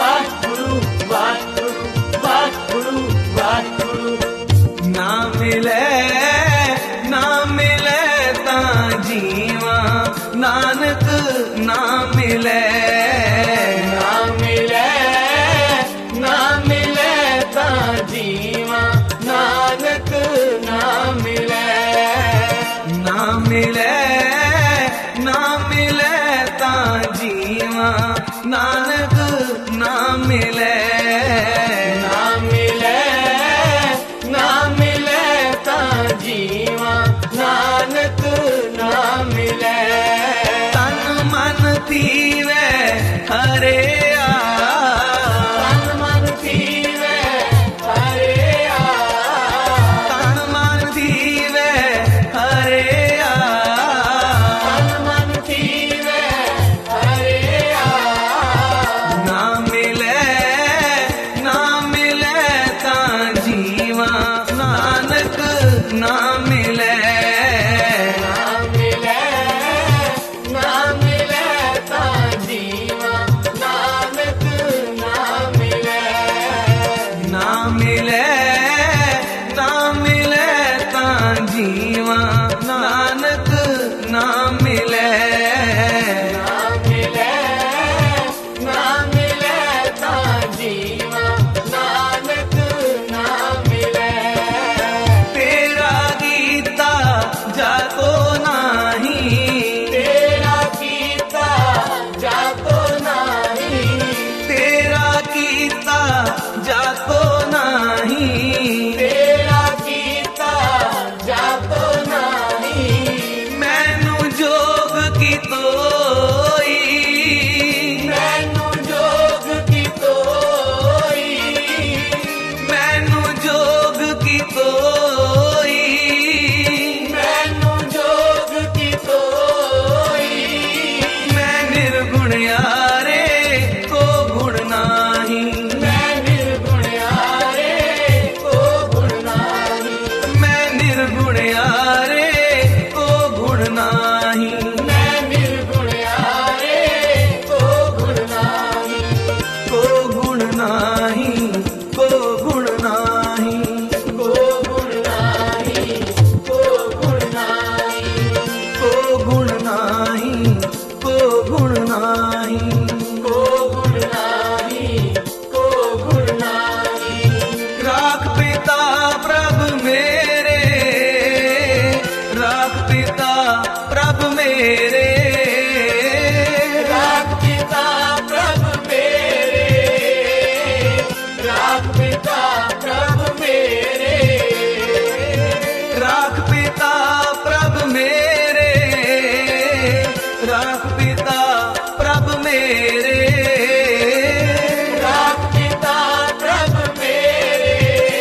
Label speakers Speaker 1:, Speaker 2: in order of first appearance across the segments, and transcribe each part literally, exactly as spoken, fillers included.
Speaker 1: वाहगुरु वाहगुरु वाहगुरु वाहगुरु।
Speaker 2: ना मिले ना मिले ता जीवा नानक ना मिले,
Speaker 1: ना मिले ना मिले ता जीवा नानक ना मिले,
Speaker 2: ना मिले ना मिले ता जीवा नानक ना मिले,
Speaker 1: ना मिले ना मिले ता जीवा नानक ना मिले।
Speaker 2: तन मन थीवे हरे आ,
Speaker 1: तन मन थीवे हरे आ,
Speaker 2: तन मन थीवे हरे आ,
Speaker 1: तन मन थीवे हरे आ।
Speaker 2: ना मिले ना मिले ता जीवा नानक ना मिले,
Speaker 1: ना मिले ना मिले ता जीवा नानक ना मिले,
Speaker 2: ना मिले ना मिले ता जीवा नानक ना मिले,
Speaker 1: ना मिले ना मिले ता जीवा नानक ना मिले।
Speaker 2: तेरा गीता जातो नाही,
Speaker 1: तेरा कीता जातो नाही,
Speaker 2: तेरा गीता जातो नाही,
Speaker 1: तेरा कीता जातो नाही।
Speaker 2: मैनू जोग की तोई,
Speaker 1: मैनू जोग की तोई,
Speaker 2: मैनू जोग की तोई,
Speaker 1: मैनू जोग की तोई।
Speaker 2: मैं निर्गुण यारे को गुण नाही,
Speaker 1: मैं निर्गुण यारे को गुण नाही,
Speaker 2: मैं निर्गुण यारे को गुण नाही,
Speaker 1: मैं निर्गुण यारे को गुण नाही,
Speaker 2: को गुण नाही, को गुण नाही,
Speaker 1: को गुण नाही, को गुण नाही,
Speaker 2: को गुण नाही, को गुण नाही।
Speaker 1: को गुण नाही, को गुण नाही।
Speaker 2: राख पिता प्रभु मेरे, राख पिता प्रभु मेरे,
Speaker 1: राख पिता प्रभु मेरे, राख पिता प्रभु मेरे,
Speaker 2: राख पिता प्रभु मेरे, राख पिता प्रभु मेरे,
Speaker 1: राख पिता प्रभु मेरे,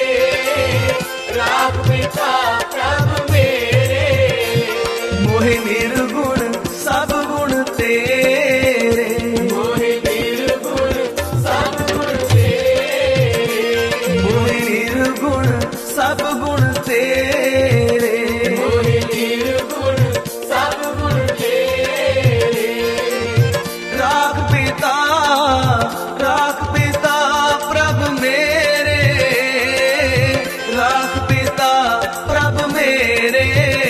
Speaker 1: राख पिता प्रभु मेरे।
Speaker 2: मोहे निर्गुण सब गुण तेरे,
Speaker 1: मोहे निर्गुण सब गुण तेरे,
Speaker 2: मोहे निर्गुण सब गुण तेरे,
Speaker 1: मोहे निर्गुण सब गुण तेरे।
Speaker 2: राख पिता राख पिता प्रभु मेरे, राख पिता प्रभु मेरे,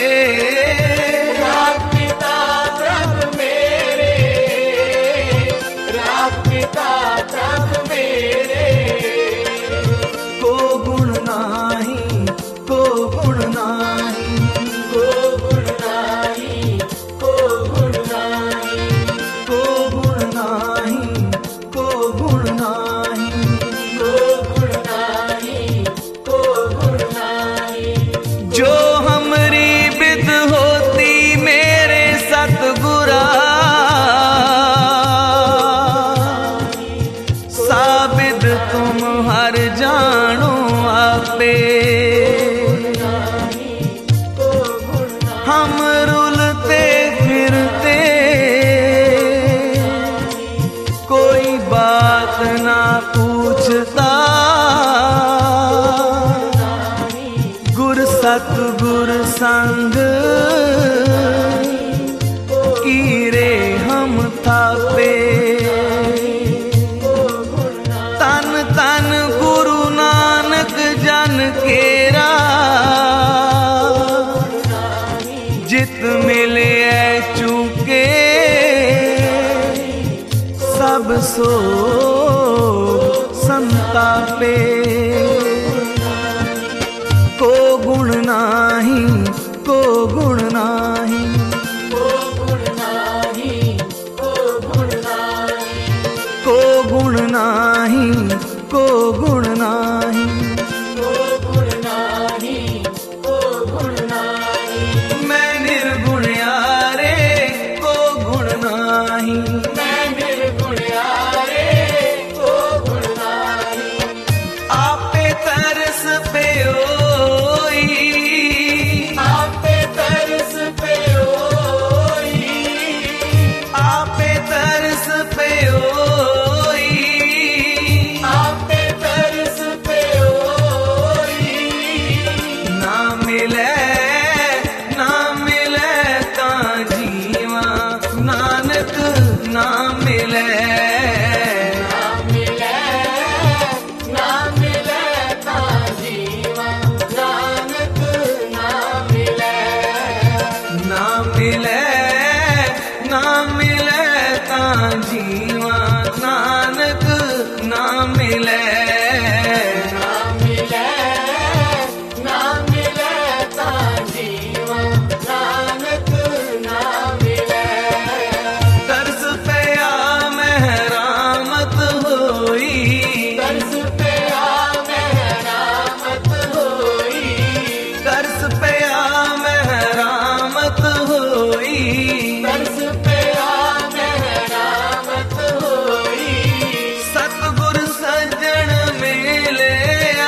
Speaker 1: राख पिता प्रभु मेरे, राख पिता प्रभु मेरे।
Speaker 2: को गुण नाही, को गुण नाही,
Speaker 1: को गुण नाही, को गुण नाही,
Speaker 2: को गुण नाही, को गुण नाही,
Speaker 1: को गुण नाही, को गुण नाही।
Speaker 2: जो हमरी बिद होती मेरे सतगुरा, साबिद तुम हर जानो आपे, हम रुलते फिरते कोई बात ना पूछता, गुर सतगुर संग कीरे हम थापे, सो संतापे। को गुण नाही, को गुण नाही,
Speaker 1: को गुण नाही, को गुण नाही,
Speaker 2: को गुण नाही, को गुण नाही,
Speaker 1: को गुण नाही, को गुण नाही।
Speaker 2: मैं निर्गुण यारे को गुण नाही,
Speaker 1: मैं निर्गुण यारे को गुण नाही।
Speaker 2: आपे तरस पे ओई,
Speaker 1: आपे तरस पे ओई,
Speaker 2: आपे तरस पे ओई,
Speaker 1: आपे तरस पे ओई।
Speaker 2: ना मिले ना मिले ता जीवा नानक ना मिले।
Speaker 1: ना मिले ना मिले ता जीवा नानक ना मिले।
Speaker 2: ना मिले ना मिले ता जीवा नानक ना मिले।
Speaker 1: ना मिले ना मिले ता जीवा नानक ना मिले।
Speaker 2: तरस पया महरामत होई,
Speaker 1: तरस पे आ मेहरामत होई,
Speaker 2: तरस पया महरामत होई,
Speaker 1: तरस पे आ मेहरामत होई।
Speaker 2: सतगुर सज्जन मिले आ,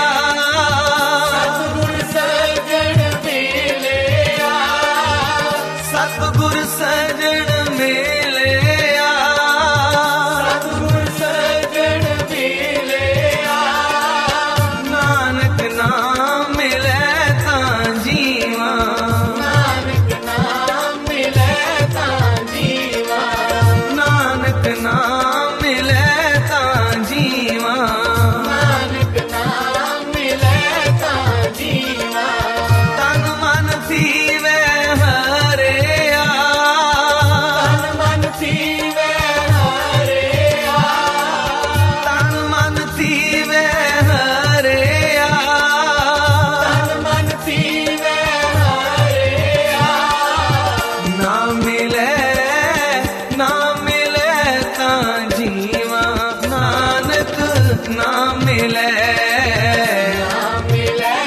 Speaker 1: सतगुर सजन मिले आ,
Speaker 2: सतगुर सज्जन मिले आ,
Speaker 1: सतगुर सजन मिले आ।
Speaker 2: नानक नाम मिले ता जीवा,
Speaker 1: नानक नाम मिले ता जीवा,
Speaker 2: नानक नाम मिले ता जीवा।
Speaker 1: नानक नाम मिले ता जीवा।
Speaker 2: तन मन थीवे हरे आ,
Speaker 1: तन मन थीवे हरे आ,
Speaker 2: तन मन थीवे हरे आ,
Speaker 1: तन मन थीवे हरे आ।
Speaker 2: ना मिले ना मिले ता जीवा नानक ना मिले।
Speaker 1: ना मिले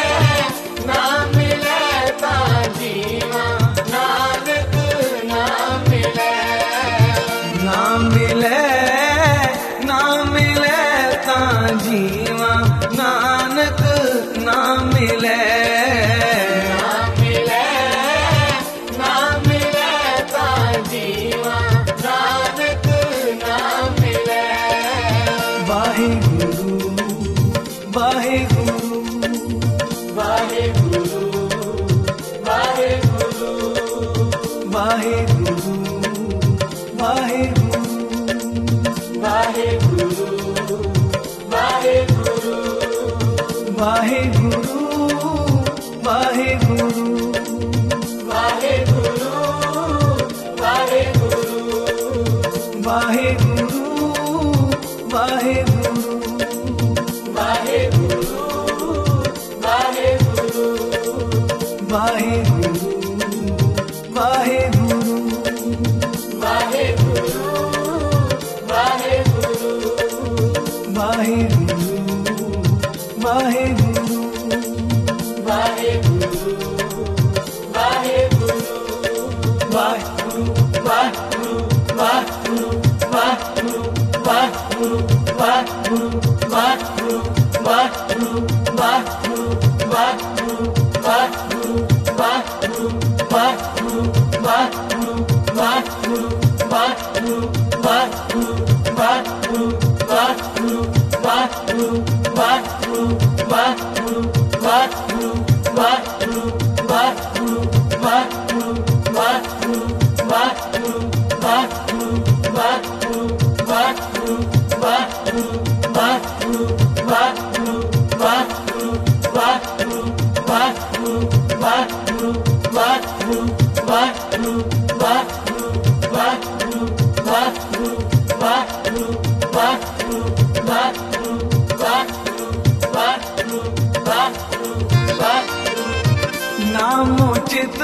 Speaker 1: ना मिले ता जीवा नानक ना मिले।
Speaker 2: ना मिले ना मिले ता जीवा नानक ना मिले।
Speaker 1: ना मिले ना मिले ता जीवा नानक ना मिले।
Speaker 2: वाहिगुरु वाहिगुरु
Speaker 1: वाहेगुरु वाहेगुरु
Speaker 2: वाहिगुरु वाहिगुरु
Speaker 1: वाहेगुरु वाहेगुरु
Speaker 2: वाहिगुरु वाहिगुरु
Speaker 1: वाहेगुरु वाहेगुरु
Speaker 2: वाहिगुरु वाहिगुरु
Speaker 1: वाहेगुरु वाहेगुरु
Speaker 2: वाहिगुरु वाहिगुरु
Speaker 1: वाहेगुरु वाहेगुरु
Speaker 2: वाहिगुरु वाहिगुरु
Speaker 1: वाहेगुरु वाहेगुरु वाहेगुरु वाहेगुरु वाहेगुरु वाहेगुरु वाहेगुरु वाहेगुरु वाहेगुरु वाहेगुरु वाहेगुरु वाहेगुरु वाहेगुरु वाहेगुरु वाहेगुरु वाहेगुरु वाहेगुरु वाहेगुरु